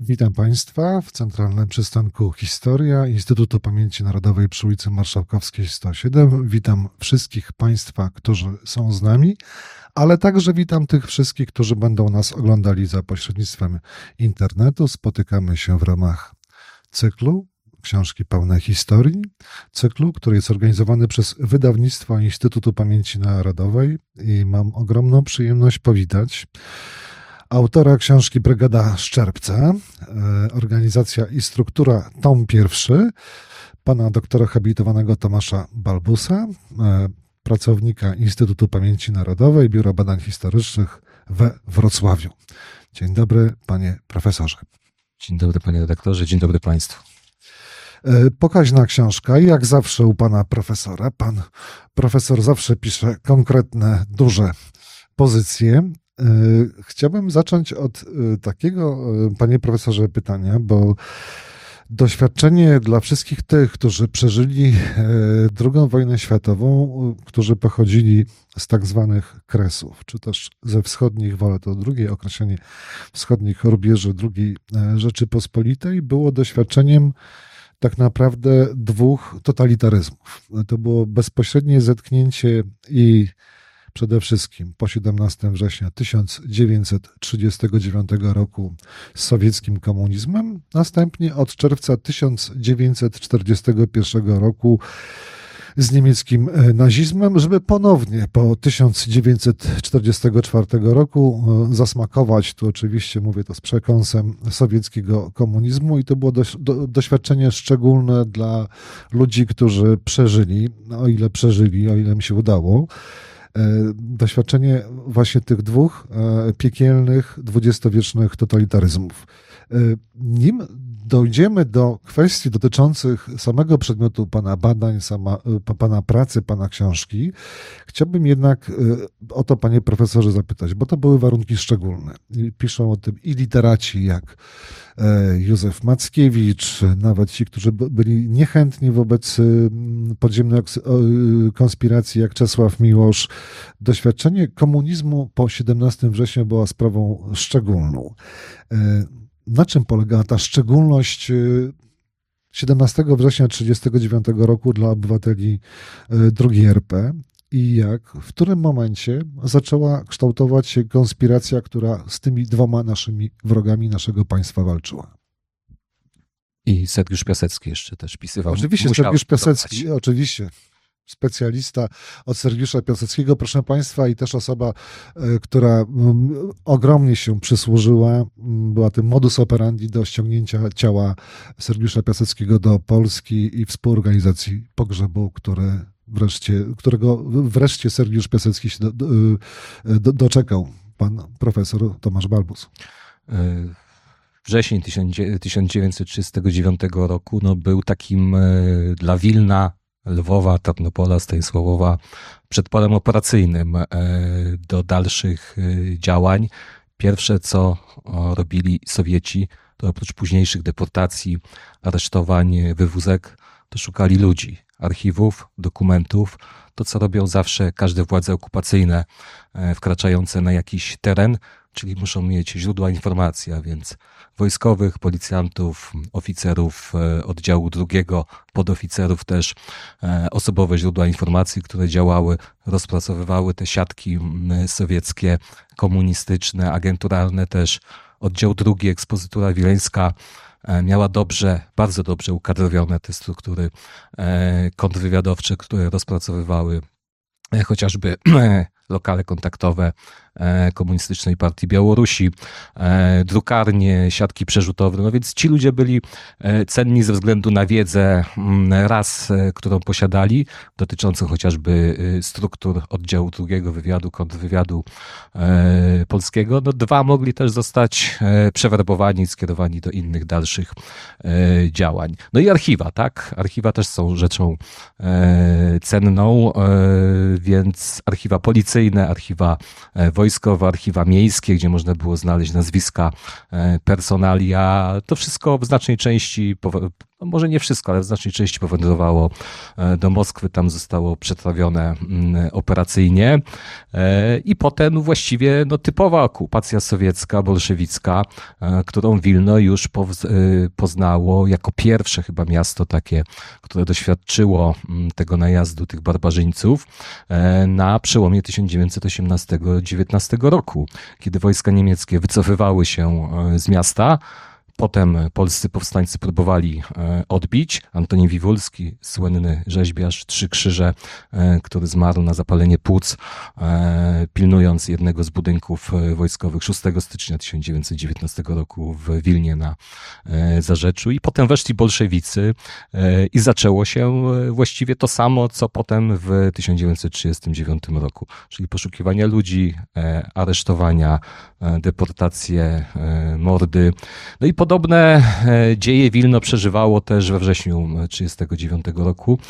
Witam Państwa w centralnym przystanku Historia Instytutu Pamięci Narodowej przy ulicy Marszałkowskiej 107. Witam wszystkich Państwa, którzy są z nami, ale także witam tych wszystkich, którzy będą nas oglądali za pośrednictwem internetu. Spotykamy się w ramach cyklu Książki pełne historii, cyklu, który jest organizowany przez wydawnictwo Instytutu Pamięci Narodowej i mam ogromną przyjemność powitać autora książki Brygada Szczerbca, organizacja i struktura tom 1, pana doktora habilitowanego Tomasza Balbusa, pracownika Instytutu Pamięci Narodowej, Biura Badań Historycznych we Wrocławiu. Dzień dobry, panie profesorze. Dzień dobry, panie redaktorze, dzień dobry państwu. Pokaźna książka, jak zawsze u pana profesora. Pan profesor zawsze pisze konkretne, duże pozycje. Chciałbym zacząć od takiego, panie profesorze, pytania, bo doświadczenie dla wszystkich tych, którzy przeżyli II wojnę światową, którzy pochodzili z tak zwanych Kresów, czy też ze wschodnich, wolę to drugie określenie, wschodnich rubieży II Rzeczypospolitej, było doświadczeniem tak naprawdę dwóch totalitaryzmów. To było bezpośrednie zetknięcie i przede wszystkim po 17 września 1939 roku z sowieckim komunizmem, następnie od czerwca 1941 roku z niemieckim nazizmem, żeby ponownie po 1944 roku zasmakować, tu oczywiście mówię to z przekąsem, sowieckiego komunizmu i to było doświadczenie szczególne dla ludzi, którzy przeżyli, o ile mi się udało, doświadczenie właśnie tych dwóch piekielnych, dwudziestowiecznych totalitaryzmów. Nim dojdziemy do kwestii dotyczących samego przedmiotu pana badań, pana pracy, pana książki, chciałbym jednak o to, panie profesorze, zapytać, bo to były warunki szczególne. Piszą o tym i literaci jak Józef Mackiewicz, nawet ci, którzy byli niechętni wobec podziemnej konspiracji, jak Czesław Miłosz. Doświadczenie komunizmu po 17 września była sprawą szczególną. Na czym polegała ta szczególność 17 września 1939 roku dla obywateli II RP i jak, w którym momencie zaczęła kształtować się konspiracja, która z tymi dwoma naszymi wrogami naszego państwa walczyła? I Sergiusz Piasecki jeszcze też pisywał. Oczywiście Sergiusz Piasecki, oczywiście. Specjalista od Sergiusza Piaseckiego, proszę państwa, i też osoba, która ogromnie się przysłużyła, była tym modus operandi do ściągnięcia ciała Sergiusza Piaseckiego do Polski i współorganizacji pogrzebu, którego wreszcie Sergiusz Piasecki się doczekał, pan profesor Tomasz Balbus. Wrzesień 1939 roku był takim dla Wilna, Lwowa, Tarnopola, Stanisławowa przedpolem operacyjnym do dalszych działań. Pierwsze, co robili Sowieci, to oprócz późniejszych deportacji, aresztowań, wywózek, to szukali ludzi, archiwów, dokumentów, to co robią zawsze każde władze okupacyjne wkraczające na jakiś teren, czyli muszą mieć źródła informacji, a więc wojskowych, policjantów, oficerów oddziału drugiego, podoficerów też, osobowe źródła informacji, które działały, rozpracowywały te siatki sowieckie, komunistyczne, agenturalne też. Oddział drugi, ekspozytura wileńska miała bardzo dobrze ukadrowione te struktury kontrwywiadowcze, które rozpracowywały chociażby lokale kontaktowe Komunistycznej Partii Białorusi, drukarnie, siatki przerzutowe. No więc ci ludzie byli cenni ze względu na wiedzę którą posiadali, dotyczącą chociażby struktur oddziału drugiego wywiadu, kontrwywiadu polskiego. No dwa, mogli też zostać przewerbowani i skierowani do innych dalszych działań. No i archiwa, tak? Archiwa też są rzeczą cenną, więc archiwa policyjne, archiwa wojskowe, archiwa miejskie, gdzie można było znaleźć nazwiska, personalia. To wszystko w znacznej części no może nie wszystko, ale w znacznej części powędrowało do Moskwy, tam zostało przetrawione operacyjnie i potem właściwie no, typowa okupacja sowiecka, bolszewicka, którą Wilno już poznało jako pierwsze chyba miasto takie, które doświadczyło tego najazdu tych barbarzyńców na przełomie 1918-19 roku, kiedy wojska niemieckie wycofywały się z miasta. Potem polscy powstańcy próbowali odbić. Antoni Wiwulski, słynny rzeźbiarz, 3 krzyże, który zmarł na zapalenie płuc, pilnując jednego z budynków wojskowych 6 stycznia 1919 roku w Wilnie na Zarzeczu. I potem weszli bolszewicy i zaczęło się właściwie to samo, co potem w 1939 roku. Czyli poszukiwania ludzi, aresztowania, deportacje, mordy. No i podobne dzieje Wilno przeżywało też we wrześniu 1939 roku.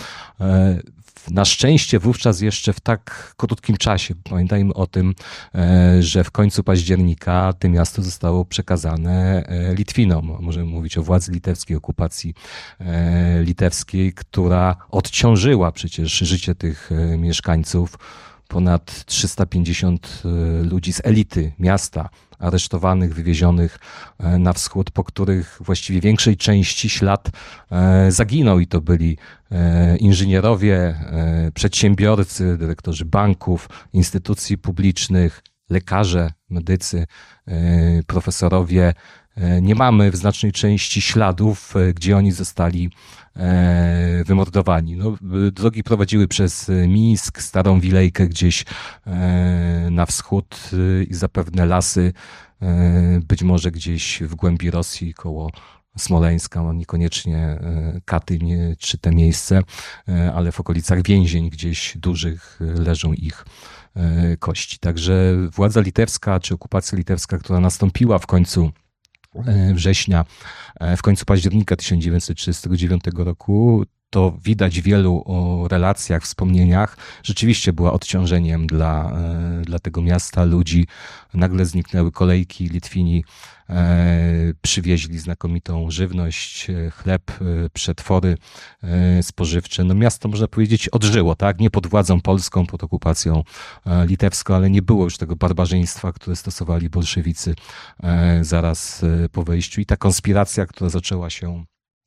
Na szczęście wówczas jeszcze w tak krótkim czasie, pamiętajmy o tym, że w końcu października to miasto zostało przekazane Litwinom. Możemy mówić o władzy litewskiej, okupacji litewskiej, która odciążyła przecież życie tych mieszkańców. Ponad 350 ludzi z elity miasta aresztowanych, wywiezionych na wschód, po których właściwie większej części ślad zaginął i to byli inżynierowie, przedsiębiorcy, dyrektorzy banków, instytucji publicznych, lekarze, medycy, profesorowie. Nie mamy w znacznej części śladów, gdzie oni zostali wymordowani. No, drogi prowadziły przez Mińsk, Starą Wilejkę gdzieś na wschód i zapewne lasy, być może gdzieś w głębi Rosji koło Smoleńska, no niekoniecznie Katyń czy te miejsce, ale w okolicach więzień gdzieś dużych leżą ich kości. Także władza litewska czy okupacja litewska, która nastąpiła w końcu września, w końcu października 1939 roku, to widać w wielu relacjach, wspomnieniach, rzeczywiście była odciążeniem dla tego miasta, ludzi. Nagle zniknęły kolejki, Litwini przywieźli znakomitą żywność, chleb, przetwory spożywcze. No miasto, można powiedzieć, odżyło, tak? Nie pod władzą polską, pod okupacją litewską, ale nie było już tego barbarzyństwa, które stosowali bolszewicy zaraz po wejściu. I ta konspiracja, która zaczęła się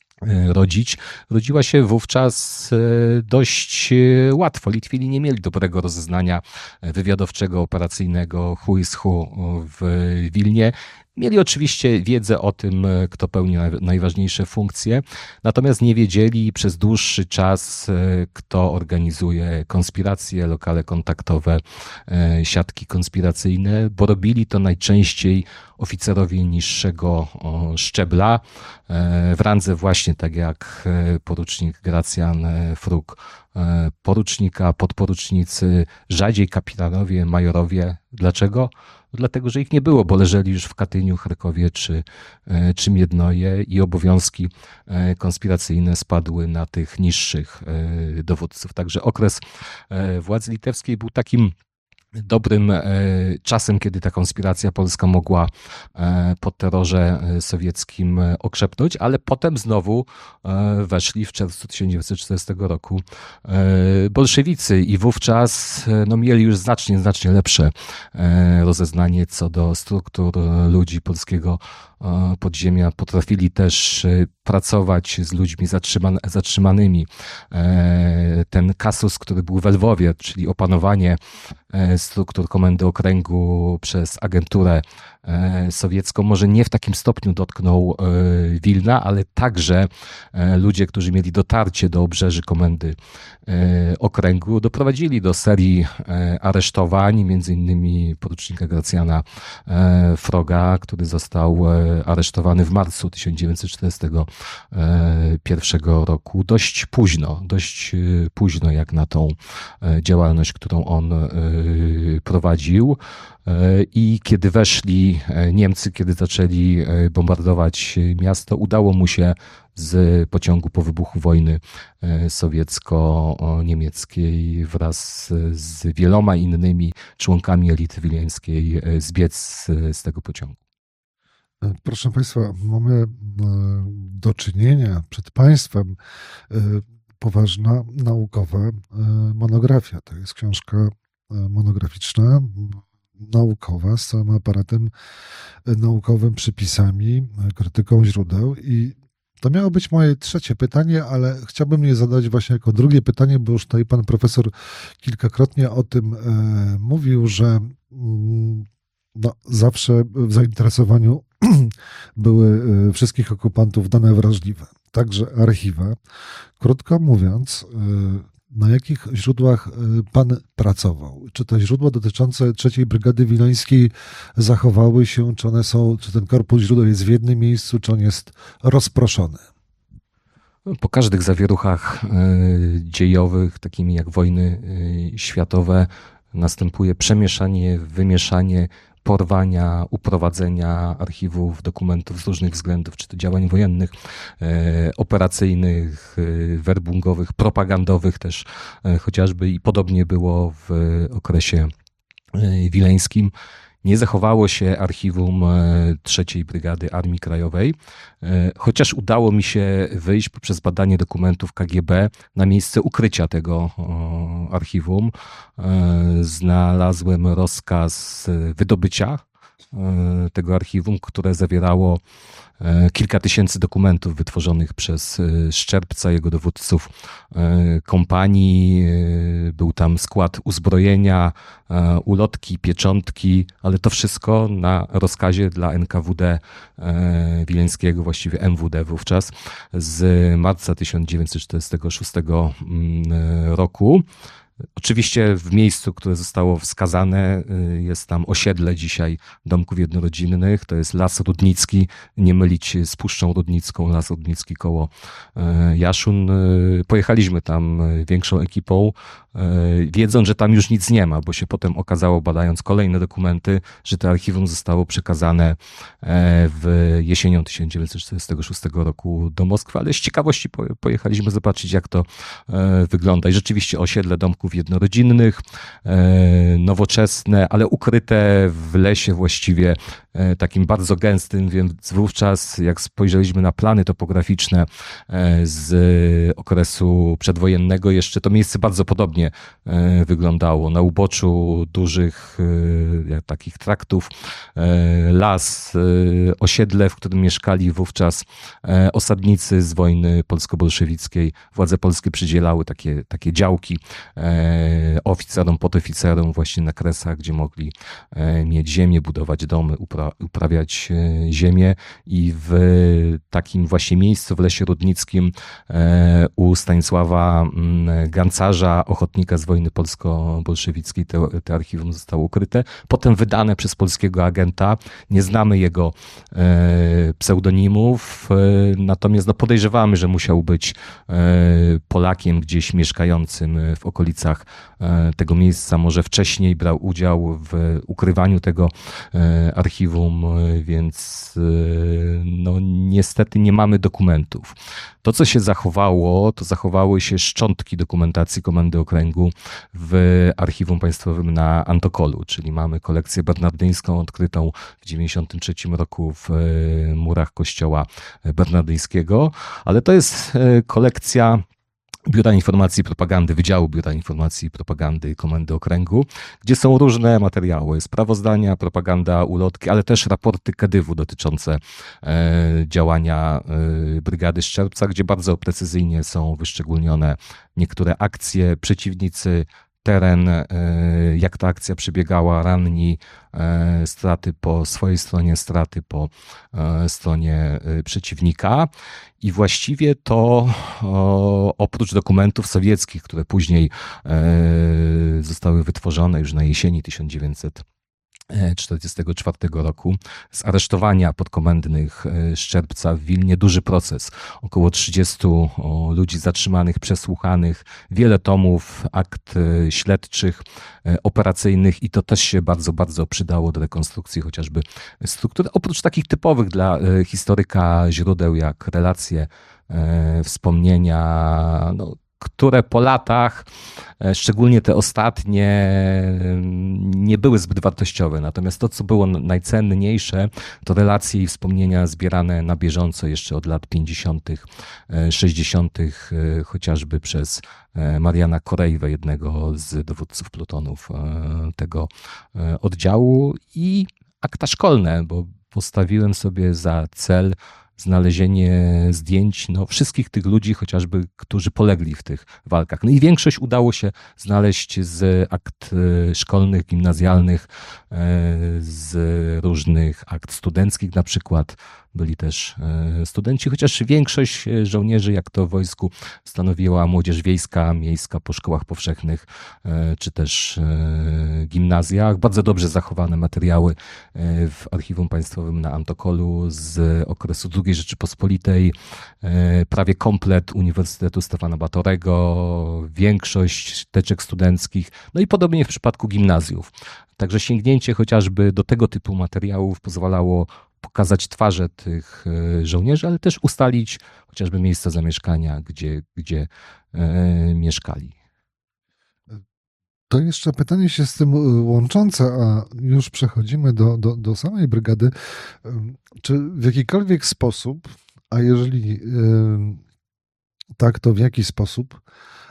rodziła się wówczas dość łatwo. Litwini nie mieli dobrego rozeznania wywiadowczego, operacyjnego, who is who w Wilnie. Mieli oczywiście wiedzę o tym, kto pełni najważniejsze funkcje, natomiast nie wiedzieli przez dłuższy czas, kto organizuje konspiracje, lokale kontaktowe, siatki konspiracyjne, bo robili to najczęściej oficerowie niższego szczebla, w randze właśnie tak jak porucznik Gracjan Fruk, porucznika, podporucznicy, rzadziej kapitanowie, majorowie. Dlaczego? Dlatego, że ich nie było, bo leżeli już w Katyniu, Charkowie czy Miednoje i obowiązki konspiracyjne spadły na tych niższych dowódców. Także okres władzy litewskiej był takim dobrym czasem, kiedy ta konspiracja polska mogła pod terrorze sowieckim okrzepnąć, ale potem znowu weszli w czerwcu 1940 roku bolszewicy i wówczas no, mieli już znacznie lepsze rozeznanie co do struktur ludzi polskiego podziemia. Potrafili też pracować z ludźmi zatrzymanymi. Ten kasus, który był w Lwowie, czyli opanowanie struktur Komendy Okręgu przez agenturę sowiecką, może nie w takim stopniu dotknął Wilna, ale także ludzie, którzy mieli dotarcie do obrzeży Komendy Okręgu, doprowadzili do serii aresztowań, między innymi porucznika Gracjana Froga, który został aresztowany w marcu 1941 roku. Dość późno jak na tą działalność, którą on prowadził. I kiedy weszli Niemcy, kiedy zaczęli bombardować miasto, udało mu się z pociągu po wybuchu wojny sowiecko-niemieckiej wraz z wieloma innymi członkami elity wileńskiej zbiec z tego pociągu. Proszę Państwa, mamy do czynienia przed Państwem poważna naukowa monografia. To jest książka monograficzna, naukowa, z całym aparatem naukowym, przypisami, krytyką źródeł. I to miało być moje trzecie pytanie, ale chciałbym je zadać właśnie jako drugie pytanie, bo już tutaj pan profesor kilkakrotnie o tym mówił, że zawsze w zainteresowaniu były wszystkich okupantów dane wrażliwe, także archiwa. Krótko mówiąc, na jakich źródłach pan pracował? Czy te źródła dotyczące III Brygady Wileńskiej zachowały się, czy one są, czy ten korpus źródeł jest w jednym miejscu, czy on jest rozproszony? Po każdych zawieruchach dziejowych, takimi jak wojny światowe, następuje przemieszanie, wymieszanie, porwania, uprowadzenia archiwów, dokumentów z różnych względów, czy to działań wojennych, operacyjnych, werbungowych, propagandowych też chociażby, i podobnie było w okresie wileńskim. Nie zachowało się archiwum III Brygady Armii Krajowej, chociaż udało mi się wyjść poprzez badanie dokumentów KGB na miejsce ukrycia tego archiwum. Znalazłem rozkaz wydobycia tego archiwum, które zawierało kilka tysięcy dokumentów wytworzonych przez Szczerbca, jego dowódców kompanii. Był tam skład uzbrojenia, ulotki, pieczątki, ale to wszystko na rozkazie dla NKWD wileńskiego, właściwie MWD wówczas, z marca 1946 roku. Oczywiście w miejscu, które zostało wskazane, jest tam osiedle dzisiaj domków jednorodzinnych, to jest Las Rudnicki, nie mylić z Puszczą Rudnicką, Las Rudnicki koło Jaszun. Pojechaliśmy tam większą ekipą, wiedząc, że tam już nic nie ma, bo się potem okazało, badając kolejne dokumenty, że to archiwum zostało przekazane w jesienią 1946 roku do Moskwy, ale z ciekawości pojechaliśmy zobaczyć, jak to wygląda. I rzeczywiście osiedle domków jednorodzinnych, nowoczesne, ale ukryte w lesie właściwie takim bardzo gęstym, więc wówczas jak spojrzeliśmy na plany topograficzne z okresu przedwojennego, jeszcze to miejsce bardzo podobnie wyglądało. Na uboczu dużych takich traktów, las, osiedle, w którym mieszkali wówczas osadnicy z wojny polsko-bolszewickiej. Władze polskie przydzielały takie działki oficerom, podoficerom właśnie na Kresach, gdzie mogli mieć ziemię, budować domy, uprawiać ziemię, i w takim właśnie miejscu w Lesie Rudnickim u Stanisława Gancarza, ochotnika z wojny polsko-bolszewickiej, te archiwum zostało ukryte. Potem wydane przez polskiego agenta. Nie znamy jego pseudonimów, natomiast podejrzewamy, że musiał być Polakiem gdzieś mieszkającym w okolicach tego miejsca. Może wcześniej brał udział w ukrywaniu tego archiwum, więc niestety nie mamy dokumentów. To, co się zachowało, to zachowały się szczątki dokumentacji Komendy Okręgu w Archiwum Państwowym na Antokolu, czyli mamy kolekcję bernardyńską odkrytą w 1993 roku w murach kościoła bernardyńskiego, ale to jest kolekcja Biura Informacji i Propagandy, Wydziału Biura Informacji i Propagandy Komendy Okręgu, gdzie są różne materiały, sprawozdania, propaganda, ulotki, ale też raporty KDIW-u dotyczące działania Brygady Szczerbca, gdzie bardzo precyzyjnie są wyszczególnione niektóre akcje, przeciwnicy, teren, jak ta akcja przebiegała, ranni, straty po swojej stronie, straty po stronie przeciwnika. I właściwie to oprócz dokumentów sowieckich, które później zostały wytworzone już na jesieni 1944 roku, z aresztowania podkomendnych Szczerbca w Wilnie, duży proces. Około 30 ludzi zatrzymanych, przesłuchanych, wiele tomów akt śledczych, operacyjnych, i to też się bardzo, bardzo przydało do rekonstrukcji chociażby struktury. Oprócz takich typowych dla historyka źródeł, jak relacje, wspomnienia, które po latach, szczególnie te ostatnie, nie były zbyt wartościowe. Natomiast to, co było najcenniejsze, to relacje i wspomnienia zbierane na bieżąco jeszcze od lat 50., 60., chociażby przez Mariana Korejwę, jednego z dowódców plutonów tego oddziału, i akta szkolne, bo postawiłem sobie za cel znalezienie zdjęć wszystkich tych ludzi, chociażby, którzy polegli w tych walkach. No i większość udało się znaleźć z akt szkolnych, gimnazjalnych, z różnych akt studenckich na przykład. Byli też studenci, chociaż większość żołnierzy, jak to w wojsku, stanowiła młodzież wiejska, miejska po szkołach powszechnych, czy też gimnazjach. Bardzo dobrze zachowane materiały w Archiwum Państwowym na Antokolu z okresu II Rzeczypospolitej. Prawie komplet Uniwersytetu Stefana Batorego, większość teczek studenckich, no i podobnie w przypadku gimnazjów. Także sięgnięcie chociażby do tego typu materiałów pozwalało pokazać twarze tych żołnierzy, ale też ustalić chociażby miejsca zamieszkania, gdzie mieszkali. To jeszcze pytanie się z tym łączące, a już przechodzimy do samej brygady. Czy w jakikolwiek sposób, a jeżeli tak, to w jaki sposób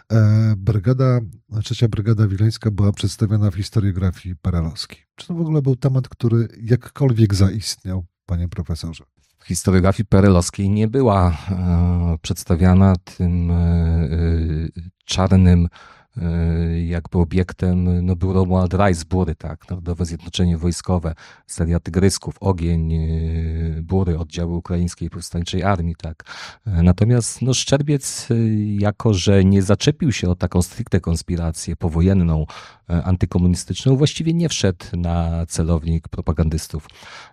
Trzecia Brygada Wileńska była przedstawiona w historiografii perelowskiej? Czy to w ogóle był temat, który jakkolwiek zaistniał, panie profesorze? W historiografii perelowskiej nie była przedstawiana tym czarnym jakby obiektem, był Romuald Rajs, Bury, tak, Narodowe Zjednoczenie Wojskowe, seria Tygrysków, Ogień, Bury, oddziały Ukraińskiej Powstańczej Armii, tak. Natomiast Szczerbiec, jako że nie zaczepił się o taką stricte konspirację powojenną, antykomunistyczną, właściwie nie wszedł na celownik propagandystów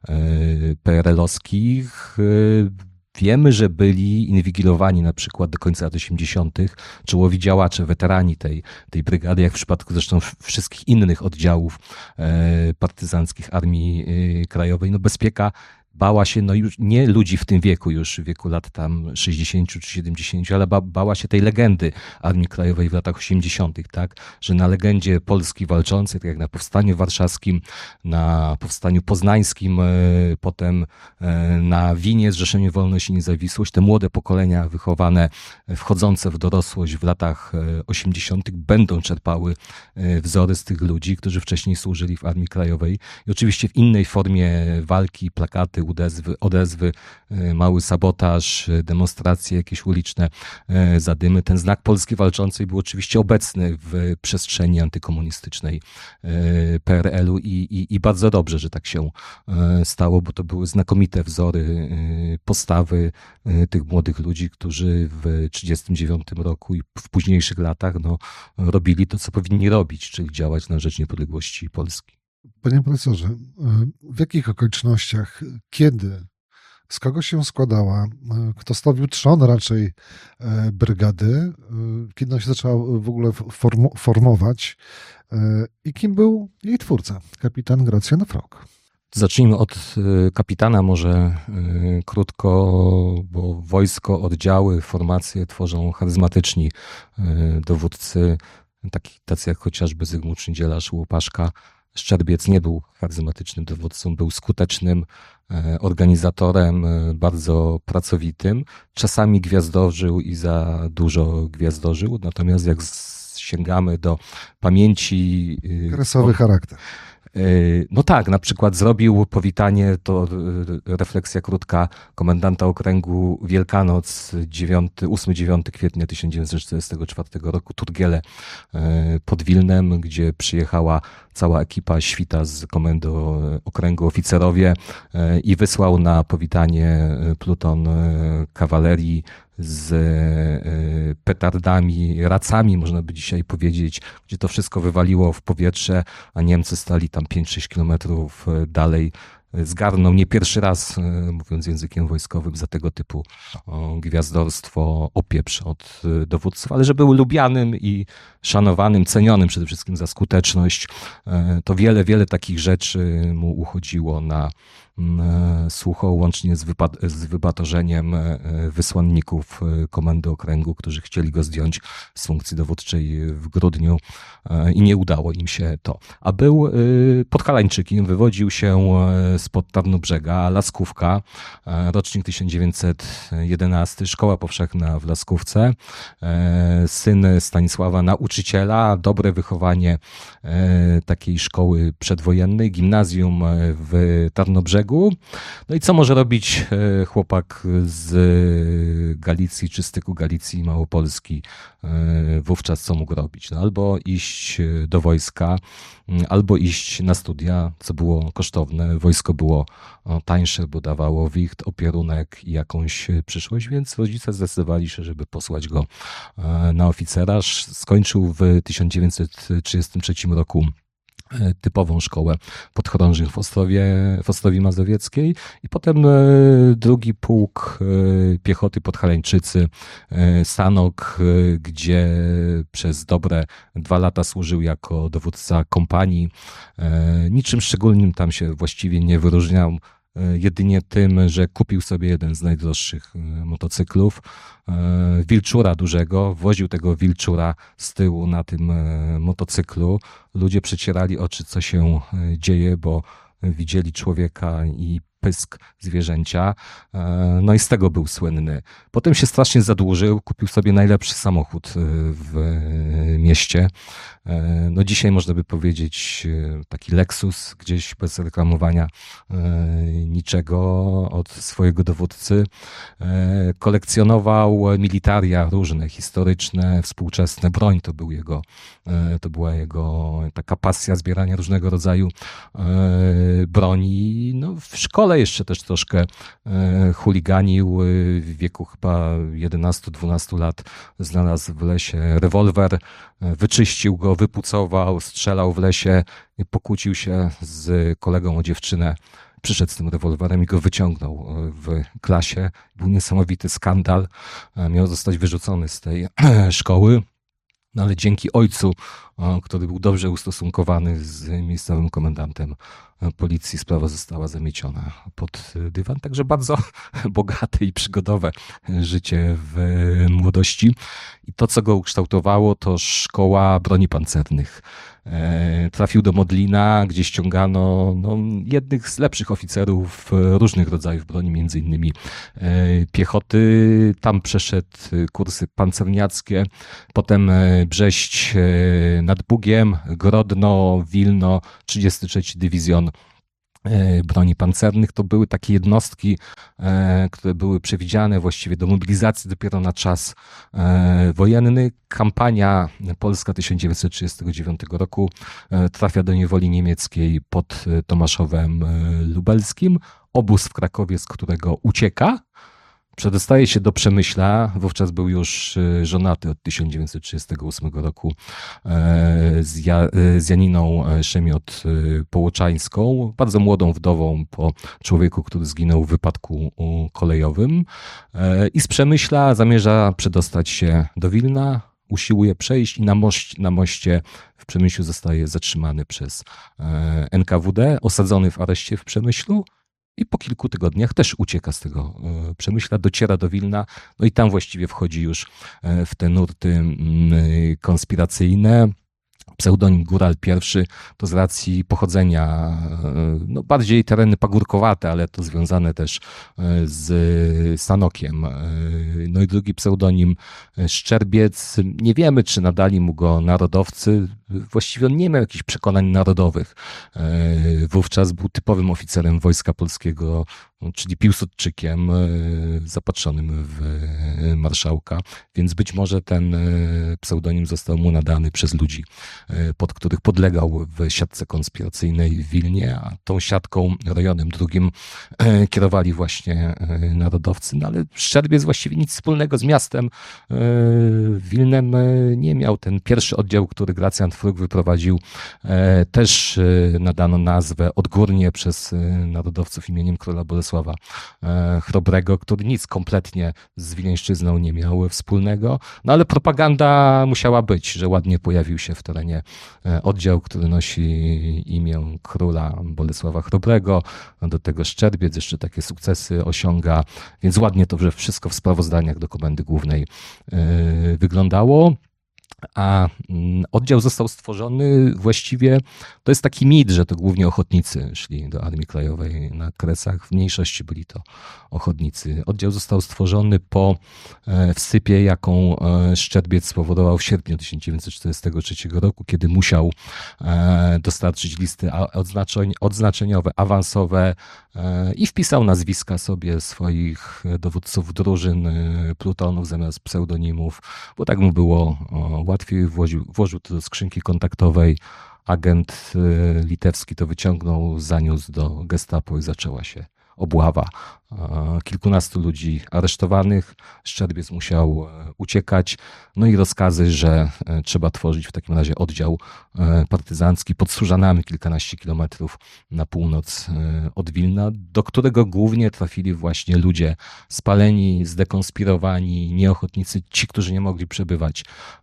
PRL-owskich. Wiemy, że byli inwigilowani na przykład do końca lat 80. czołowi działacze, weterani tej brygady, jak w przypadku zresztą wszystkich innych oddziałów partyzanckich Armii Krajowej. Bezpieka bała się, już nie ludzi w tym wieku, już w wieku lat tam 60 czy 70, ale bała się tej legendy Armii Krajowej w latach 80., tak? Że na legendzie Polski walczącej, tak jak na Powstaniu Warszawskim, na Powstaniu Poznańskim, potem na Winie, Zrzeszeniu Wolność i Niezawisłość, te młode pokolenia wychowane, wchodzące w dorosłość w latach 80. będą czerpały wzory z tych ludzi, którzy wcześniej służyli w Armii Krajowej i oczywiście w innej formie walki, plakaty, odezwy, mały sabotaż, demonstracje jakieś uliczne, zadymy. Ten znak Polski Walczącej był oczywiście obecny w przestrzeni antykomunistycznej PRL-u i bardzo dobrze, że tak się stało, bo to były znakomite wzory postawy tych młodych ludzi, którzy w 1939 roku i w późniejszych latach robili to, co powinni robić, czyli działać na rzecz niepodległości Polski. Panie profesorze, w jakich okolicznościach, kiedy, z kogo się składała, kto stawił trzon raczej brygady, kiedy ona się zaczęła w ogóle formować i kim był jej twórca, kapitan Gracjan Frok? Zacznijmy od kapitana może krótko, bo wojsko, oddziały, formacje tworzą charyzmatyczni dowódcy, tacy jak chociażby Zygmunt Szyndzielarz, Łupaszka. Szczerbiec nie był charyzmatycznym dowódcą, był skutecznym organizatorem, bardzo pracowitym. Czasami gwiazdorzył i za dużo gwiazdorzył, natomiast jak sięgamy do pamięci... Kresowy charakter. Tak, na przykład zrobił powitanie, to refleksja krótka, komendanta okręgu Wielkanoc 8-9 kwietnia 1944 roku, Turgiele pod Wilnem, gdzie przyjechała cała ekipa, świta z komendy okręgu, oficerowie i wysłał na powitanie pluton kawalerii z petardami, racami, można by dzisiaj powiedzieć, gdzie to wszystko wywaliło w powietrze, a Niemcy stali tam 5-6 kilometrów dalej. Zgarnął nie pierwszy raz, mówiąc językiem wojskowym, za tego typu gwiazdorstwo, opieprz od dowódców, ale że był lubianym i szanowanym, cenionym przede wszystkim za skuteczność, to wiele takich rzeczy mu uchodziło Sucho, łącznie z wybatorzeniem wysłanników Komendy Okręgu, którzy chcieli go zdjąć z funkcji dowódczej w grudniu i nie udało im się to. A był podhalańczykiem, wywodził się spod Tarnobrzega, Laskówka, rocznik 1911, szkoła powszechna w Laskówce, syn Stanisława nauczyciela, dobre wychowanie takiej szkoły przedwojennej, gimnazjum w Tarnobrzegu. No i co może robić chłopak z Galicji, czy styku Galicji i Małopolski? Wówczas co mógł robić? No, albo iść do wojska, albo iść na studia, co było kosztowne. Wojsko było tańsze, bo dawało wicht, opierunek i jakąś przyszłość, więc rodzice zdecydowali się, żeby posłać go na oficera. Skończył w 1933 roku typową szkołę podchorążych w Ostrowi Mazowieckiej i potem drugi pułk piechoty podhalańczycy, Sanok, gdzie przez dobre 2 lata służył jako dowódca kompanii. Niczym szczególnym tam się właściwie nie wyróżniał, jedynie tym, że kupił sobie jeden z najdroższych motocyklów, wilczura dużego, woził tego wilczura z tyłu na tym motocyklu. Ludzie przecierali oczy, co się dzieje, bo widzieli człowieka i pysk zwierzęcia. No i z tego był słynny. Potem się strasznie zadłużył, kupił sobie najlepszy samochód w mieście. No dzisiaj można by powiedzieć taki Lexus, gdzieś bez reklamowania niczego od swojego dowódcy. Kolekcjonował militaria różne, historyczne, współczesne. Broń to była jego taka pasja zbierania różnego rodzaju broni. No, w szkole jeszcze też troszkę chuliganił. W wieku chyba 11-12 lat znalazł w lesie rewolwer, wyczyścił go, wypucował, strzelał w lesie, pokłócił się z kolegą o dziewczynę. Przyszedł z tym rewolwerem i go wyciągnął w klasie. Był niesamowity skandal. Miał zostać wyrzucony z tej szkoły. No ale dzięki ojcu, który był dobrze ustosunkowany z miejscowym komendantem policji, sprawa została zamieciona pod dywan. Także bardzo bogate i przygodowe życie w młodości. I to, co go ukształtowało, to szkoła broni pancernych. Trafił do Modlina, gdzie ściągano jednych z lepszych oficerów różnych rodzajów broni, między innymi piechoty. Tam przeszedł kursy pancerniackie, potem Brześć nad Bugiem, Grodno, Wilno, 33 Dywizjon broni pancernych. To były takie jednostki, które były przewidziane właściwie do mobilizacji dopiero na czas wojenny. Kampania polska 1939 roku trafia do niewoli niemieckiej pod Tomaszowem Lubelskim. Obóz w Krakowie, z którego ucieka. Przedostaje się do Przemyśla, wówczas był już żonaty od 1938 roku z Janiną Szemiot-Połoczańską, bardzo młodą wdową po człowieku, który zginął w wypadku kolejowym. I z Przemyśla zamierza przedostać się do Wilna, usiłuje przejść i na moście w Przemyślu zostaje zatrzymany przez NKWD, osadzony w areszcie w Przemyślu. I po kilku tygodniach też ucieka z tego Przemyśla, dociera do Wilna, no i tam właściwie wchodzi już w te nurty konspiracyjne. Pseudonim Góral I to z racji pochodzenia, bardziej tereny pagórkowate, ale to związane też z Sanokiem. No i drugi pseudonim Szczerbiec. Nie wiemy, czy nadali mu go narodowcy. Właściwie on nie miał jakichś przekonań narodowych. Wówczas był typowym oficerem Wojska Polskiego, czyli Piłsudczykiem zapatrzonym w marszałka, więc być może ten pseudonim został mu nadany przez ludzi, pod których podlegał w siatce konspiracyjnej w Wilnie, a tą siatką, rejonem drugim kierowali właśnie narodowcy, no ale Szczerbiec właściwie nic wspólnego z miastem Wilnem nie miał. Ten pierwszy oddział, który Gracjan Fruk wyprowadził, też nadano nazwę odgórnie przez narodowców imieniem króla Bolesława Bolesława Chrobrego, który nic kompletnie z wileńszczyzną nie miał wspólnego, no ale propaganda musiała być, że ładnie pojawił się w terenie oddział, który nosi imię króla Bolesława Chrobrego, do tego Szczerbiec jeszcze takie sukcesy osiąga, więc ładnie to wszystko w sprawozdaniach do Komendy Głównej wyglądało. A oddział został stworzony właściwie, to jest taki mit, że to głównie ochotnicy szli do Armii Krajowej na Kresach, w mniejszości byli to ochotnicy. Oddział został stworzony po wsypie, jaką Szczerbiec spowodował w sierpniu 1943 roku, kiedy musiał dostarczyć listy odznaczeniowe, awansowe i wpisał nazwiska sobie swoich dowódców drużyn, plutonów zamiast pseudonimów, bo tak mu było łatwiej, włożył to do skrzynki kontaktowej, agent litewski to wyciągnął, zaniósł do Gestapo i zaczęła się obława. Kilkunastu ludzi aresztowanych, Szczerbiec musiał uciekać, no i rozkazy, że trzeba tworzyć w takim razie oddział partyzancki pod Służanami, kilkanaście kilometrów na północ od Wilna, do którego głównie trafili właśnie ludzie spaleni, zdekonspirowani, nieochotnicy, ci, którzy nie mogli przebywać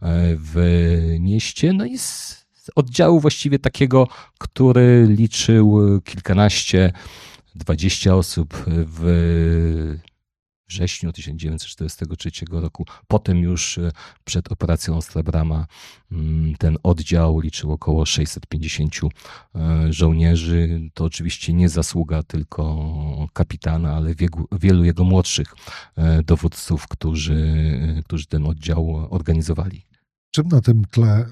w mieście, no i z oddziału właściwie takiego, który liczył kilkanaście, 20 osób w wrześniu 1943 roku. Potem już przed operacją Ostra Brama ten oddział liczył około 650 żołnierzy. To oczywiście nie zasługa tylko kapitana, ale wielu jego młodszych dowódców, którzy ten oddział organizowali. Czym na tym tle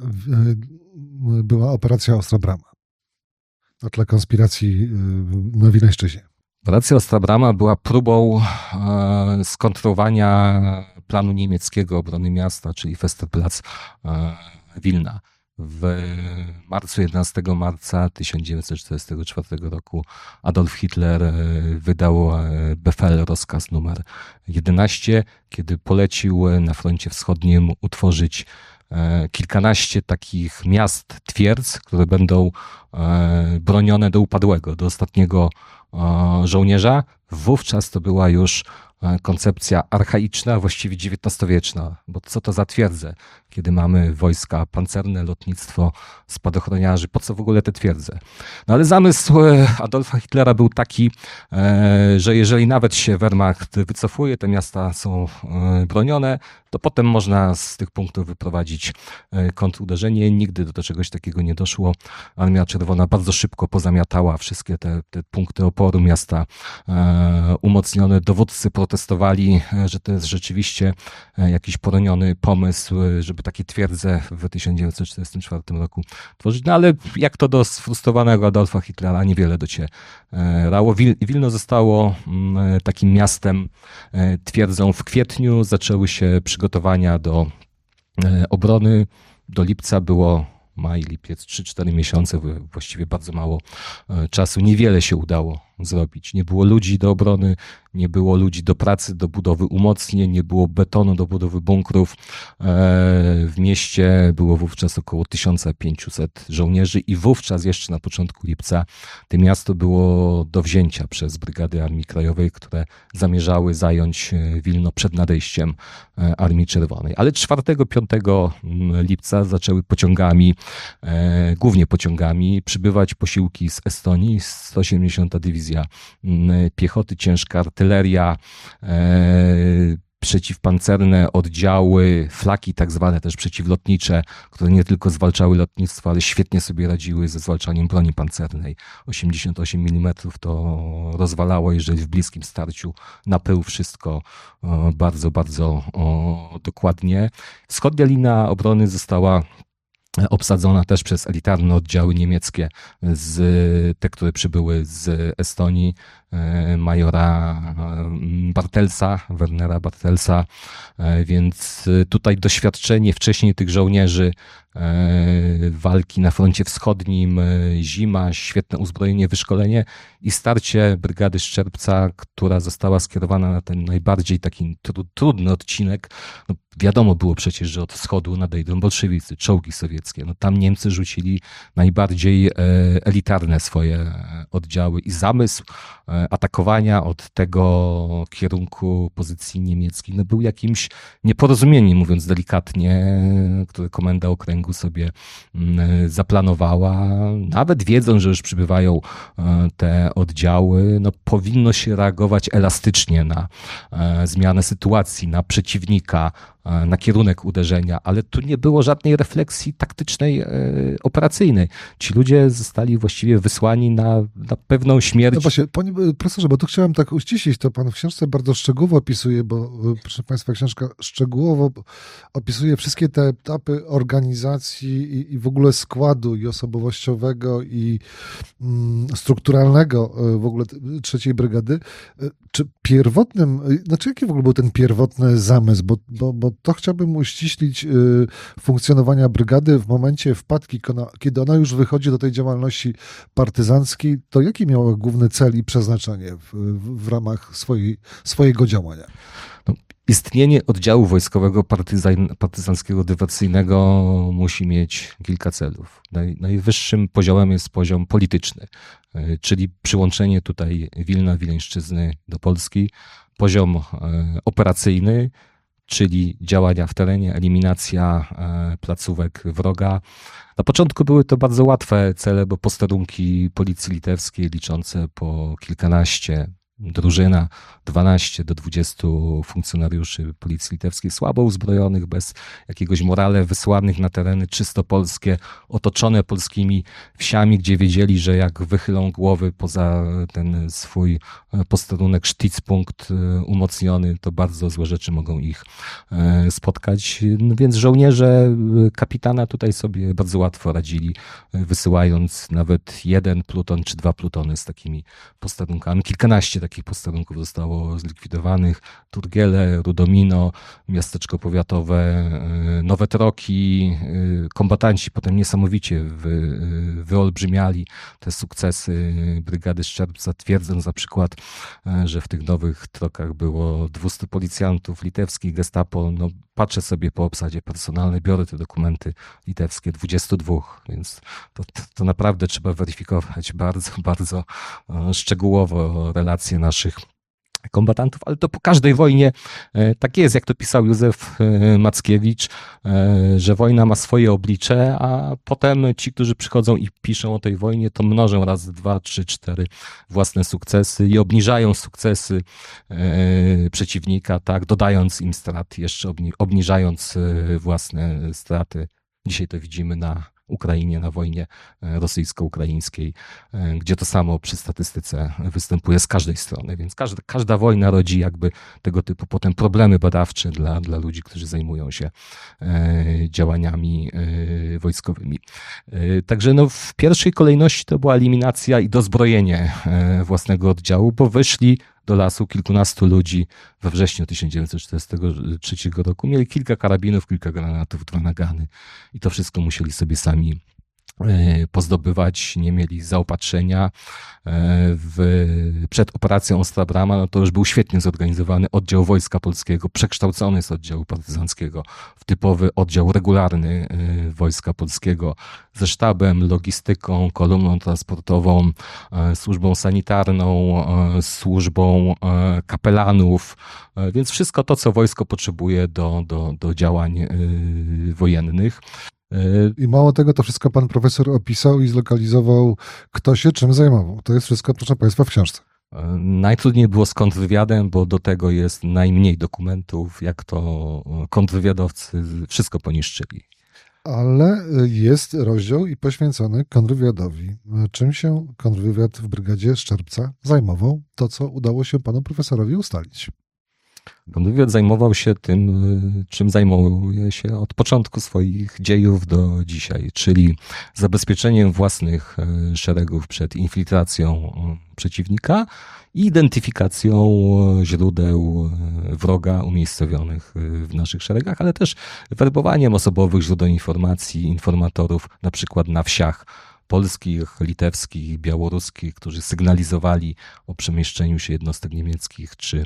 była operacja Ostra Brama? Na tle konspiracji na Wileńszczyźnie. Operacja Ostra Brama była próbą skontrowania planu niemieckiego obrony miasta, czyli Westerplatz Wilna. W marcu, 11 marca 1944 roku Adolf Hitler wydał Befehl, rozkaz numer 11, kiedy polecił na froncie wschodnim utworzyć kilkanaście takich miast, twierdz, które będą bronione do upadłego, do ostatniego żołnierza. Wówczas to była już koncepcja archaiczna, właściwie XIX-wieczna, bo co to za twierdze, kiedy mamy wojska pancerne, lotnictwo, spadochroniarzy, po co w ogóle te twierdze? No ale zamysł Adolfa Hitlera był taki, że jeżeli nawet się Wehrmacht wycofuje, te miasta są bronione, to potem można z tych punktów wyprowadzić kontruderzenie. Nigdy do czegoś takiego nie doszło. Armia Czerwona bardzo szybko pozamiatała wszystkie te punkty oporu, miasta umocnione. Dowódcy protestowali, że to jest rzeczywiście jakiś poroniony pomysł, żeby takie twierdze w 1944 roku tworzyć. No ale jak to do sfrustrowanego Adolfa Hitlera niewiele docierało. Wilno zostało takim miastem, twierdzą w kwietniu. Zaczęły się przygotowania do obrony. Do lipca było maj, lipiec, 3-4 miesiące, właściwie bardzo mało czasu. Niewiele się udało zrobić. Nie było ludzi do obrony, nie było ludzi do pracy, do budowy umocnień, nie było betonu do budowy bunkrów. W mieście było wówczas około 1500 żołnierzy i wówczas jeszcze na początku lipca to miasto było do wzięcia przez brygady Armii Krajowej, które zamierzały zająć Wilno przed nadejściem Armii Czerwonej. Ale 4-5 lipca zaczęły pociągami, głównie pociągami, przybywać posiłki z Estonii, 180. Dywizja Piechoty, ciężka artyleria, przeciwpancerne oddziały, flaki tak zwane też przeciwlotnicze, które nie tylko zwalczały lotnictwo, ale świetnie sobie radziły ze zwalczaniem broni pancernej. 88 mm to rozwalało, jeżeli w bliskim starciu na pył wszystko bardzo, bardzo dokładnie. Wschodnia linia obrony została obsadzona też przez elitarne oddziały niemieckie, te, które przybyły z Estonii, majora Bartelsa, Wernera Bartelsa, więc tutaj doświadczenie wcześniej tych żołnierzy, walki na froncie wschodnim, zima, świetne uzbrojenie, wyszkolenie i starcie brygady Szczerbca, która została skierowana na ten najbardziej taki trudny odcinek. No, wiadomo było przecież, że od wschodu nadejdą bolszewicy, czołgi sowieckie. No, tam Niemcy rzucili najbardziej elitarne swoje oddziały i zamysł atakowania od tego kierunku pozycji niemieckiej był jakimś nieporozumieniem, mówiąc delikatnie, które Komenda Okręgu sobie zaplanowała. Nawet wiedząc, że już przybywają te oddziały, powinno się reagować elastycznie na zmianę sytuacji, na przeciwnika, na kierunek uderzenia, ale tu nie było żadnej refleksji taktycznej, operacyjnej. Ci ludzie zostali właściwie wysłani na pewną śmierć. No właśnie, panie profesorze, bo tu chciałem tak uściślić, to pan w książce bardzo szczegółowo opisuje, bo proszę państwa, książka szczegółowo opisuje wszystkie te etapy organizacji i w ogóle składu i osobowościowego i strukturalnego w ogóle trzeciej brygady. Czy pierwotnym, jaki w ogóle był ten pierwotny zamysł, bo to chciałbym uściślić funkcjonowania brygady w momencie wpadki, kiedy ona już wychodzi do tej działalności partyzanckiej, to jaki miała główny cel i przeznaczenie w ramach swojego działania? Istnienie oddziału wojskowego partyzanckiego dywersyjnego musi mieć kilka celów. Najwyższym poziomem jest poziom polityczny, czyli przyłączenie tutaj Wilna, Wileńszczyzny do Polski. Poziom operacyjny, czyli działania w terenie, eliminacja placówek wroga. Na początku były to bardzo łatwe cele, bo posterunki policji litewskiej liczące po kilkanaście, drużyna 12 do 20 funkcjonariuszy policji litewskiej, słabo uzbrojonych, bez jakiegoś morale, wysłanych na tereny czysto polskie, otoczone polskimi wsiami, gdzie wiedzieli, że jak wychylą głowy poza ten swój posterunek, sztycpunkt umocniony, to bardzo złe rzeczy mogą ich spotkać. Więc żołnierze kapitana tutaj sobie bardzo łatwo radzili, wysyłając nawet 1 pluton czy 2 plutony z takimi posterunkami. Kilkanaście takich posterunków zostało zlikwidowanych. Turgiele, Rudomino, miasteczko powiatowe, Nowe Troki. Kombatanci potem niesamowicie wyolbrzymiali te sukcesy brygady Szczerbca, twierdząc na przykład, że w tych Nowych Trokach było 200 policjantów litewskich, gestapo. Patrzę sobie po obsadzie personalnej, biorę te dokumenty litewskie, 22, więc to naprawdę trzeba weryfikować bardzo, bardzo szczegółowo relacje naszych kombatantów, ale to po każdej wojnie tak jest, jak to pisał Józef Mackiewicz, że wojna ma swoje oblicze, a potem ci, którzy przychodzą i piszą o tej wojnie, to mnożą raz, 2, 3, 4 własne sukcesy i obniżają sukcesy przeciwnika, tak, dodając im strat, jeszcze obniżając własne straty. Dzisiaj to widzimy na Ukrainie, na wojnie rosyjsko-ukraińskiej, gdzie to samo przy statystyce występuje z każdej strony, więc każda wojna rodzi jakby tego typu potem problemy badawcze dla ludzi, którzy zajmują się działaniami wojskowymi. Także w pierwszej kolejności to była eliminacja i dozbrojenie własnego oddziału, bo wyszli do lasu kilkunastu ludzi we wrześniu 1943 roku. Mieli kilka karabinów, kilka granatów, 2 nagany i to wszystko musieli sobie sami pozdobywać, nie mieli zaopatrzenia. Przed operacją Ostra Brama to już był świetnie zorganizowany oddział Wojska Polskiego, przekształcony z oddziału partyzanckiego w typowy oddział regularny Wojska Polskiego ze sztabem, logistyką, kolumną transportową, służbą sanitarną, służbą kapelanów, więc wszystko to, co wojsko potrzebuje do działań wojennych. I mało tego, to wszystko pan profesor opisał i zlokalizował, kto się czym zajmował. To jest wszystko, proszę państwa, w książce. Najtrudniej było z kontrwywiadem, bo do tego jest najmniej dokumentów, jak to kontrwywiadowcy wszystko poniszczyli. Ale jest rozdział i poświęcony kontrwywiadowi. Czym się kontrwywiad w brygadzie Szczerbca zajmował? To, co udało się panu profesorowi ustalić. Kontrwywiad zajmował się tym, czym zajmuje się od początku swoich dziejów do dzisiaj, czyli zabezpieczeniem własnych szeregów przed infiltracją przeciwnika i identyfikacją źródeł wroga umiejscowionych w naszych szeregach, ale też werbowaniem osobowych źródeł informacji, informatorów, na przykład na wsiach polskich, litewskich, białoruskich, którzy sygnalizowali o przemieszczeniu się jednostek niemieckich czy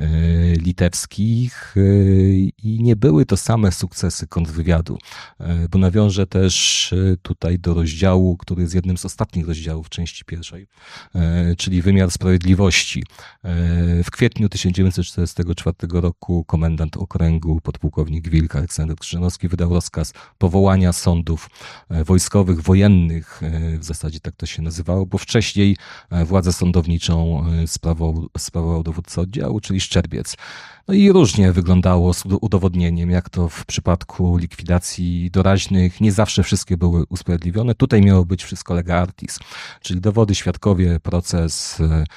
litewskich i nie były to same sukcesy kontrwywiadu, bo nawiążę też tutaj do rozdziału, który jest jednym z ostatnich rozdziałów części pierwszej, czyli wymiar sprawiedliwości. W kwietniu 1944 roku komendant okręgu podpułkownik Wilk Aleksander Krzyżanowski wydał rozkaz powołania sądów wojskowych, wojennych, w zasadzie tak to się nazywało, bo wcześniej władzę sądowniczą sprawował dowódca oddziału, czyli Szczerbiec. No i różnie wyglądało z udowodnieniem, jak to w przypadku likwidacji doraźnych. Nie zawsze wszystkie były usprawiedliwione. Tutaj miało być wszystko lega artis, czyli dowody, świadkowie, proces,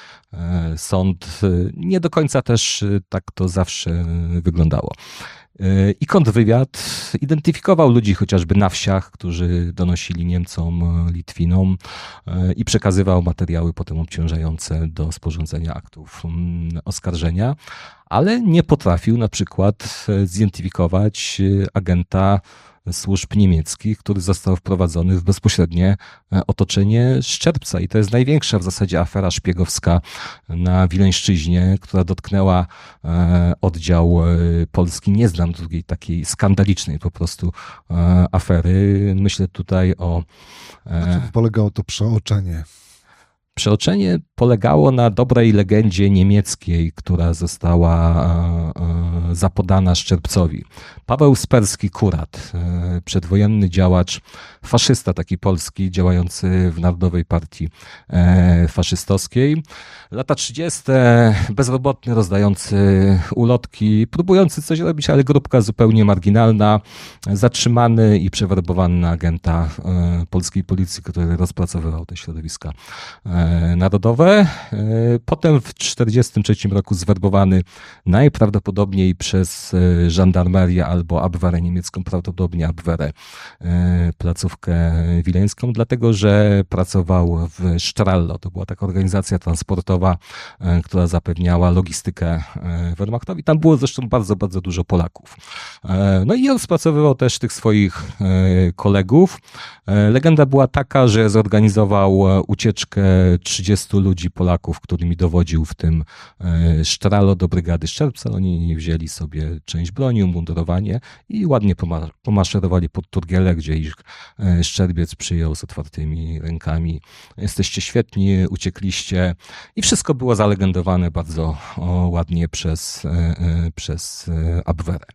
sąd. Nie do końca też tak to zawsze wyglądało. I kontrwywiad identyfikował ludzi chociażby na wsiach, którzy donosili Niemcom, Litwinom i przekazywał materiały potem obciążające do sporządzenia aktów oskarżenia, ale nie potrafił na przykład zidentyfikować agenta służb niemieckich, który został wprowadzony w bezpośrednie otoczenie Szczerbca. I to jest największa w zasadzie afera szpiegowska na Wileńszczyźnie, która dotknęła oddział polski. Nie znam drugiej takiej skandalicznej po prostu afery. Myślę tutaj o... Na czym polegało to przeoczenie? Przeoczenie polegało na dobrej legendzie niemieckiej, która została zapodana Szczerbcowi. Paweł Sperski, kurat, przedwojenny działacz, faszysta taki polski, działający w Narodowej Partii Faszystowskiej. Lata 30. bezrobotny, rozdający ulotki, próbujący coś robić, ale grupka zupełnie marginalna, zatrzymany i przewerbowany na agenta polskiej policji, który rozpracowywał te środowiska narodowe. Potem w 1943 roku zwerbowany najprawdopodobniej przez żandarmerię albo Abwehrę niemiecką, prawdopodobnie Abwehrę, placówkę wileńską, dlatego że pracował w Strallo. To była taka organizacja transportowa, która zapewniała logistykę Wehrmachtowi. Tam było zresztą bardzo, bardzo dużo Polaków. No i rozpracowywał też tych swoich kolegów. Legenda była taka, że zorganizował ucieczkę 30 ludzi Polaków, którymi dowodził w tym Strallo do brygady Szczerbca. Oni wzięli sobie część broni, umundurowanie i ładnie pomaszerowali pod Turgiele, gdzie ich Szczerbiec przyjął z otwartymi rękami. Jesteście świetni, uciekliście i wszystko było zalegendowane bardzo ładnie przez Abwehrę.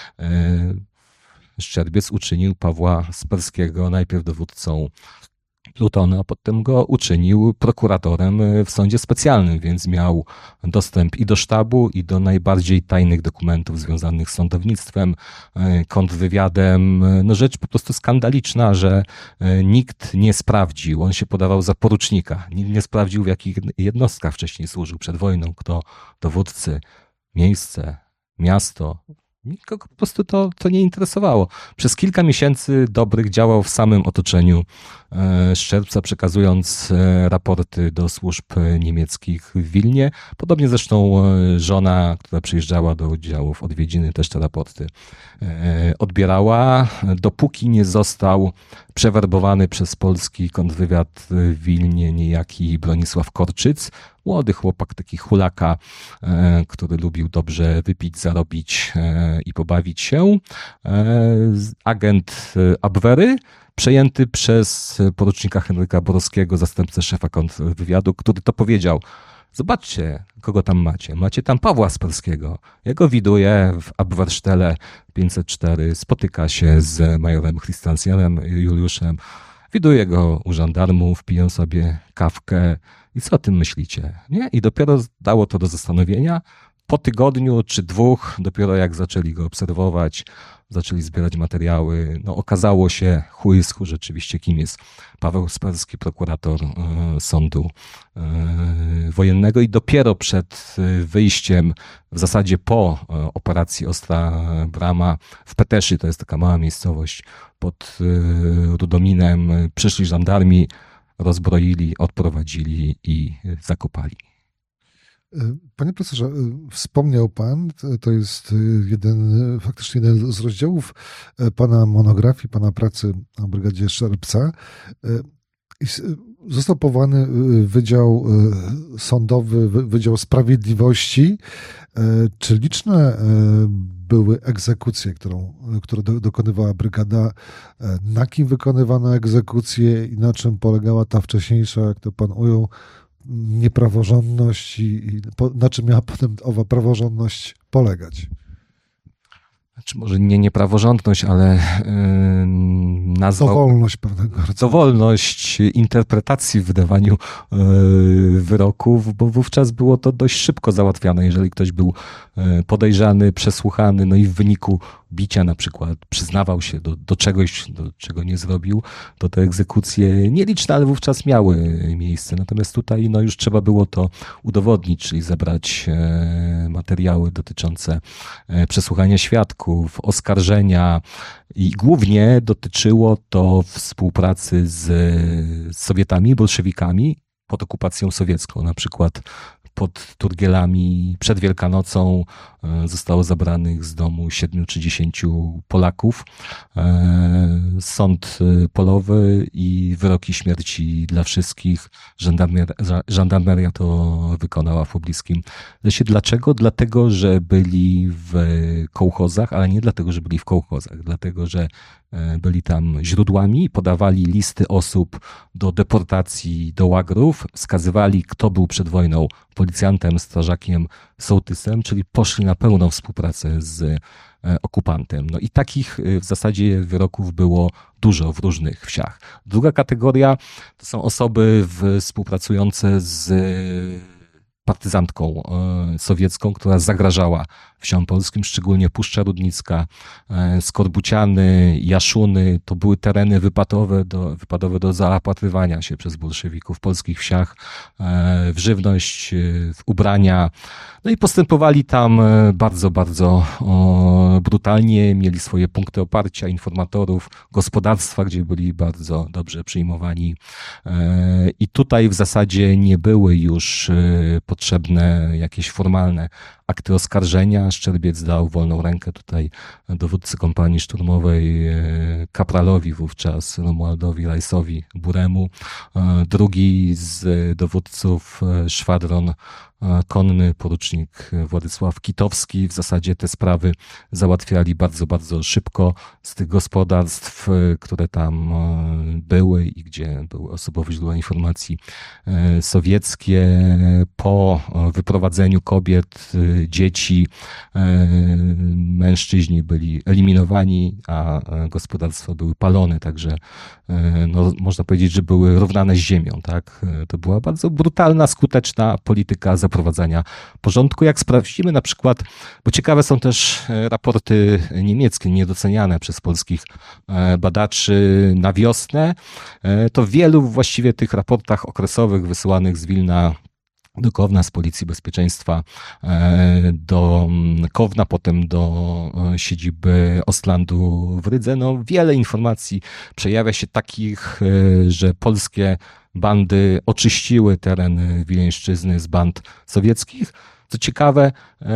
Szczerbiec uczynił Pawła Sperskiego najpierw dowódcą plutonu, a potem go uczynił prokuratorem w sądzie specjalnym, więc miał dostęp i do sztabu, i do najbardziej tajnych dokumentów związanych z sądownictwem, kontrwywiadem. No rzecz po prostu skandaliczna, że nikt nie sprawdził. On się podawał za porucznika. Nikt nie sprawdził, w jakich jednostkach wcześniej służył przed wojną, kto dowódcy, miejsce, miasto. Nikogo po prostu to nie interesowało. Przez kilka miesięcy dobrych działał w samym otoczeniu Szczerbca, przekazując raporty do służb niemieckich w Wilnie. Podobnie zresztą żona, która przyjeżdżała do oddziałów odwiedziny, też te raporty odbierała, dopóki nie został przewerbowany przez polski kontrwywiad w Wilnie niejaki Bronisław Korczyc. Młody chłopak, taki hulaka, który lubił dobrze wypić, zarobić i pobawić się. Agent Abwehry, przejęty przez porucznika Henryka Borowskiego, zastępcę szefa kontrwywiadu, który to powiedział: zobaczcie, kogo tam macie. Macie tam Pawła Sperskiego. Ja go widuję w Abwehrstelle 504, spotyka się z majorem Christiansienem Juliuszem. Widuję go u żandarmów, piją sobie kawkę. I co o tym myślicie? Nie? I dopiero dało to do zastanowienia. Po tygodniu czy dwóch, dopiero jak zaczęli go obserwować, zaczęli zbierać materiały, no okazało się rzeczywiście, kim jest Paweł Sperski, prokurator sądu wojennego, i dopiero przed wyjściem, w zasadzie po operacji Ostra Brama w Peteszy, to jest taka mała miejscowość pod Rudominem, przyszli żandarmi, rozbroili, odprowadzili i zakopali. Panie profesorze, wspomniał pan, to jest faktycznie jeden z rozdziałów pana monografii, pana pracy o Brygadzie Szczerbca. Został powołany Wydział Sądowy, Wydział Sprawiedliwości. Czy liczne były egzekucje, które dokonywała brygada? Na kim wykonywano egzekucje i na czym polegała ta wcześniejsza, jak to pan ujął, niepraworządność i na czym miała potem owa praworządność polegać? Znaczy może nie niepraworządność, ale nazwał... Dowolność pewnego rodzaju. Dowolność interpretacji w wydawaniu wyroków, bo wówczas było to dość szybko załatwiane. Jeżeli ktoś był podejrzany, przesłuchany, no i w wyniku bicia na przykład przyznawał się do czegoś, do czego nie zrobił, to te egzekucje nieliczne, ale wówczas miały miejsce. Natomiast tutaj no już trzeba było to udowodnić, czyli zebrać materiały dotyczące przesłuchania świadków, oskarżenia i głównie dotyczyło to współpracy z Sowietami, bolszewikami pod okupacją sowiecką. Na przykład pod Turgielami przed Wielkanocą zostało zabranych z domu 7 czy 10 Polaków. Sąd polowy i wyroki śmierci dla wszystkich. Żandarmeria to wykonała w pobliskim lesie. Dlaczego? Dlatego, że byli w kołchozach, ale nie dlatego, że byli w kołchozach. Dlatego, że byli tam źródłami, podawali listy osób do deportacji do łagrów, wskazywali, kto był przed wojną policjantem, strażakiem, sołtysem, czyli poszli na pełną współpracę z okupantem. No i takich w zasadzie wyroków było dużo w różnych wsiach. Druga kategoria to są osoby współpracujące z partyzantką sowiecką, która zagrażała wsiom polskim, szczególnie Puszcza Rudnicka, Skorbuciany, Jaszuny. To były tereny wypadowe do zaopatrywania się przez bolszewików w polskich wsiach, w żywność, w ubrania. No i postępowali tam bardzo, bardzo brutalnie. Mieli swoje punkty oparcia, informatorów, gospodarstwa, gdzie byli bardzo dobrze przyjmowani. I tutaj w zasadzie nie były już potrzebne jakieś formalne akty oskarżenia. Szczerbiec dał wolną rękę tutaj dowódcy kompanii szturmowej, kapralowi wówczas Romualdowi Rajsowi Buremu. Drugi z dowódców szwadron konny, porucznik Władysław Kitowski. W zasadzie te sprawy załatwiali bardzo, bardzo szybko z tych gospodarstw, które tam były i gdzie były osobowe źródła informacji sowieckie. Po wyprowadzeniu kobiet, dzieci, mężczyźni byli eliminowani, a gospodarstwa były palone, także no, można powiedzieć, że były równane z ziemią. Tak? To była bardzo brutalna, skuteczna polityka zaprowadzania porządku. Jak sprawdzimy na przykład, bo ciekawe są też raporty niemieckie, niedoceniane przez polskich badaczy na wiosnę, to w wielu właściwie tych raportach okresowych wysyłanych z Wilna do Kowna, z Policji Bezpieczeństwa do Kowna, potem do siedziby Ostlandu w Rydze. No, wiele informacji przejawia się takich, że polskie bandy oczyściły teren Wileńszczyzny z band sowieckich. Co ciekawe,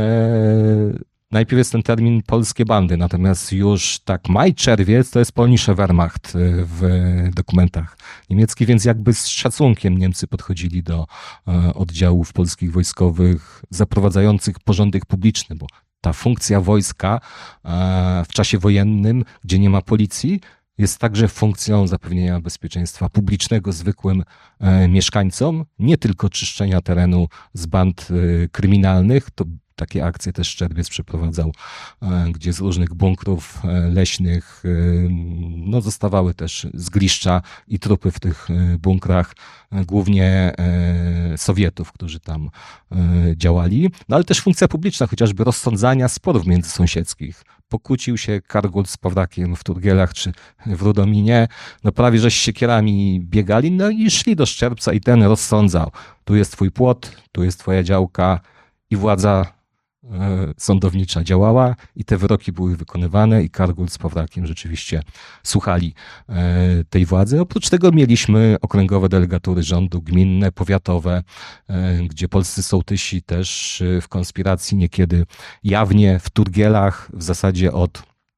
najpierw jest ten termin polskie bandy, natomiast już tak maj, czerwiec to jest Polnische Wehrmacht w dokumentach niemieckich, więc jakby z szacunkiem Niemcy podchodzili do oddziałów polskich wojskowych zaprowadzających porządek publiczny, bo ta funkcja wojska w czasie wojennym, gdzie nie ma policji, jest także funkcją zapewnienia bezpieczeństwa publicznego zwykłym mieszkańcom, nie tylko czyszczenia terenu z band kryminalnych. To takie akcje też Szczerbiec przeprowadzał, gdzie z różnych bunkrów leśnych no, zostawały też zgliszcza i trupy w tych bunkrach, głównie Sowietów, którzy tam działali. No ale też funkcja publiczna, chociażby rozsądzania sporów międzysąsiedzkich. Pokłócił się Kargul z Pawrakiem w Turgielach czy w Rudominie, no prawie że z siekierami biegali, no i szli do Szczerbca i ten rozsądzał. Tu jest twój płot, tu jest twoja działka i władza sądownicza działała i te wyroki były wykonywane i Kargul z Pawrakiem rzeczywiście słuchali tej władzy. Oprócz tego mieliśmy okręgowe delegatury rządu, gminne, powiatowe, gdzie polscy sołtysi też w konspiracji niekiedy jawnie w Turgielach w zasadzie od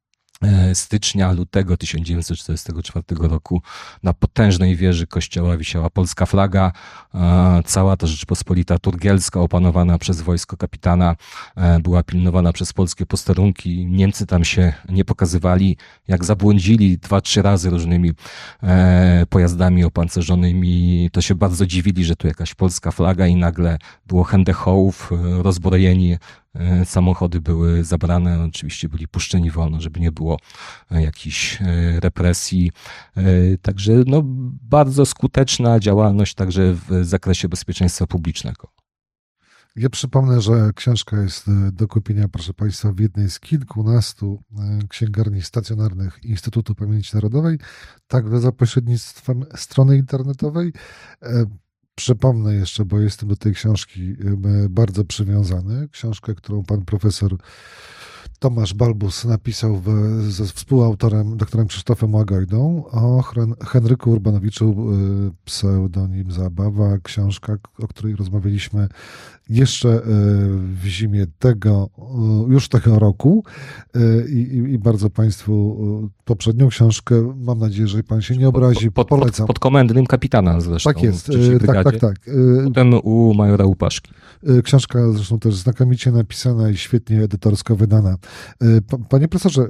stycznia, lutego 1944 roku na potężnej wieży kościoła wisiała polska flaga. Cała ta Rzeczpospolita Turgielska, opanowana przez wojsko kapitana, była pilnowana przez polskie posterunki. Niemcy tam się nie pokazywali. Jak zabłądzili 2-3 razy różnymi pojazdami opancerzonymi, to się bardzo dziwili, że tu jakaś polska flaga i nagle było hendechołów, rozbrojeni. Samochody były zabrane, oczywiście byli puszczeni wolno, żeby nie było jakichś represji. Także no, bardzo skuteczna działalność także w zakresie bezpieczeństwa publicznego. Ja przypomnę, że książka jest do kupienia, proszę Państwa, w jednej z kilkunastu księgarni stacjonarnych Instytutu Pamięci Narodowej, także za pośrednictwem strony internetowej. Przypomnę jeszcze, bo jestem do tej książki bardzo przywiązany. Książkę, którą pan profesor Tomasz Balbus napisał ze współautorem, doktorem Krzysztofem Łagojdą, o Henryku Urbanowiczu, pseudonim Zabawa. Książka, o której rozmawialiśmy jeszcze w zimie już tego roku i bardzo Państwu poprzednią książkę, mam nadzieję, że Pan się nie obrazi, polecam. Pod komendnym kapitana zresztą. Tak jest, tak. Potem u majora Łupaszki. Książka zresztą też znakomicie napisana i świetnie edytorsko wydana. Panie profesorze,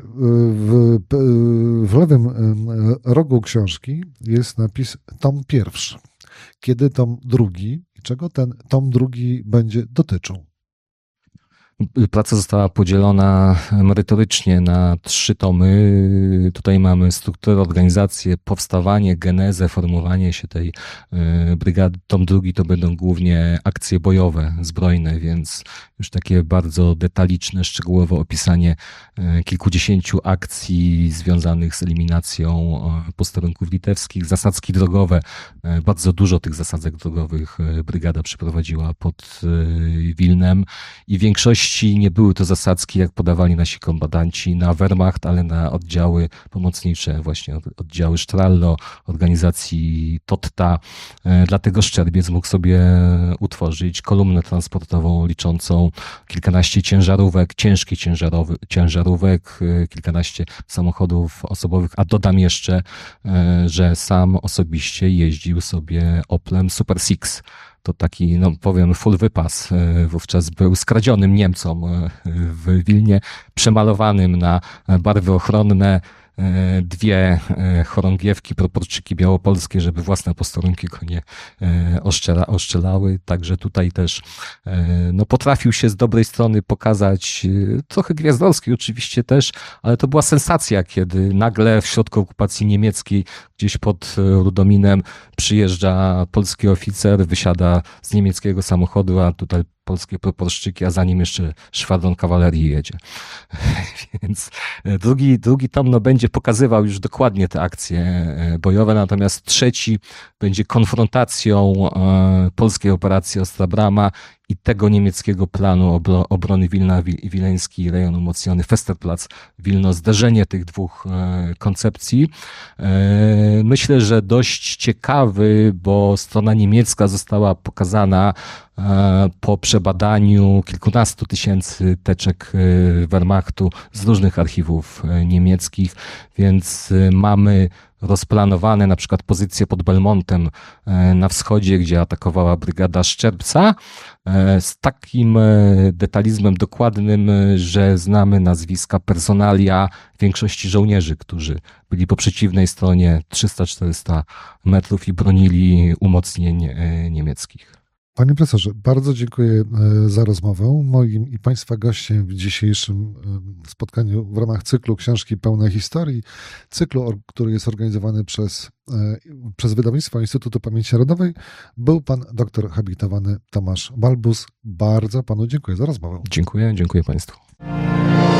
w lewym rogu książki jest napis tom 1. Kiedy tom 2 i czego ten tom 2 będzie dotyczył? Praca została podzielona merytorycznie na 3 tomy. Tutaj mamy strukturę, organizację, powstawanie, genezę, formowanie się tej brygady. Tom 2 to będą głównie akcje bojowe, zbrojne, więc już takie bardzo detaliczne, szczegółowe opisanie kilkudziesięciu akcji związanych z eliminacją posterunków litewskich, zasadzki drogowe. Bardzo dużo tych zasadzek drogowych brygada przeprowadziła pod Wilnem i większość nie były to zasadzki, jak podawali nasi kombatanci, na Wehrmacht, ale na oddziały pomocnicze, właśnie oddziały Strallo, organizacji Totta. Dlatego Szczerbiec mógł sobie utworzyć kolumnę transportową liczącą kilkanaście ciężarówek, ciężkich ciężarówek, kilkanaście samochodów osobowych, a dodam jeszcze, że sam osobiście jeździł sobie Oplem Super Six. To taki, no powiem, full wypas wówczas był skradzionym Niemcom w Wilnie, przemalowanym na barwy ochronne, 2 chorągiewki, proporczyki białopolskie, żeby własne posterunki go nie oszczelały. Także tutaj też no, potrafił się z dobrej strony pokazać, trochę gwiazdorskiej oczywiście też, ale to była sensacja, kiedy nagle w środku okupacji niemieckiej, gdzieś pod Rudominem, przyjeżdża polski oficer, wysiada z niemieckiego samochodu, a tutaj polskie proporszczyki, a za nim jeszcze szwadron kawalerii jedzie. Więc drugi tom no, będzie pokazywał już dokładnie te akcje bojowe, natomiast 3 będzie konfrontacją polskiej operacji Ostra Brama i tego niemieckiego planu obrony Wilna Wileński, rejon umocniony, Westerplatz, Wilno, zderzenie tych 2 koncepcji. Myślę, że dość ciekawy, bo strona niemiecka została pokazana po przebadaniu kilkunastu tysięcy teczek Wehrmachtu z różnych archiwów niemieckich, więc mamy rozplanowane na przykład pozycje pod Belmontem na wschodzie, gdzie atakowała brygada Szczerbca, z takim detalizmem dokładnym, że znamy nazwiska, personalia większości żołnierzy, którzy byli po przeciwnej stronie 300-400 metrów i bronili umocnień niemieckich. Panie profesorze, bardzo dziękuję za rozmowę. Moim i Państwa gościem w dzisiejszym spotkaniu w ramach cyklu Książki pełne historii, cyklu, który jest organizowany przez wydawnictwo Instytutu Pamięci Narodowej, był pan doktor habilitowany Tomasz Balbus. Bardzo panu dziękuję za rozmowę. Dziękuję Państwu.